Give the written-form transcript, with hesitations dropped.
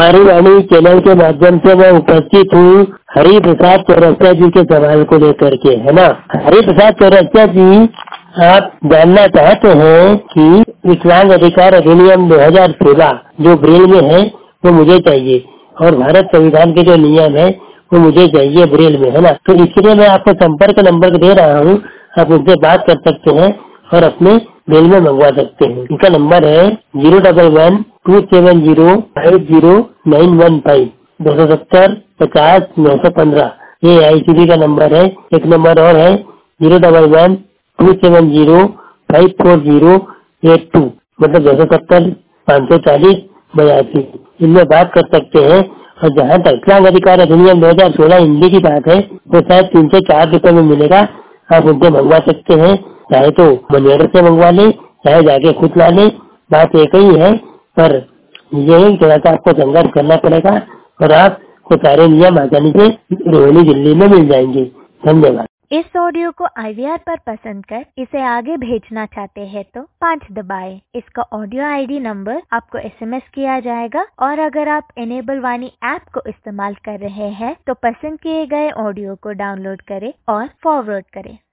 हमारी वाणी चैनल के माध्यम से मैं उपस्थित हूँ हरि प्रसाद चौरसिया जी के सवाल को लेकर के, है ना। हरि प्रसाद चौरसिया जी, आप जानना चाहते हैं कि विकलांग अधिकार अधिनियम 2016 जो ब्रेल में है वो मुझे चाहिए, और भारत संविधान के जो नियम है वो मुझे चाहिए ब्रेल में, है ना। तो इसलिए मैं आपको संपर्क नंबर दे रहा हूँ, आप उनसे बात कर सकते हैं और अपने ब्रेल में मंगवा सकते हैं। इनका नंबर है 011-270-50-915, 270-50-915। ये ICD का नंबर है। एक नंबर और है 011-270-54082, मतलब 270-540-82। इनमें बात कर सकते हैं। और जहाँ तक विकलांग अधिकार अधिनियम 2016 हिंदी की बात है, वो शायद 3 से 4 रुपए में मिलेगा। आप उनसे मंगवा सकते हैं, चाहे तो मनी ऑर्डर से मंगवा लें, चाहे जाके खुद ला लें, बात एक ही है। पर ये थोड़ा सा आपको संघर्ष करना पड़ेगा और आपको सारे नियम आसानी से रोहिणी दिल्ली में मिल जाएंगे। धन्यवाद। इस ऑडियो को IVR पर पसंद कर इसे आगे भेजना चाहते हैं तो 5 दबाएं। इसका ऑडियो ID नंबर आपको SMS किया जाएगा, और अगर आप इनेबल वाणी ऐप को इस्तेमाल कर रहे हैं तो पसंद किए गए ऑडियो को डाउनलोड करें और फॉरवर्ड करें।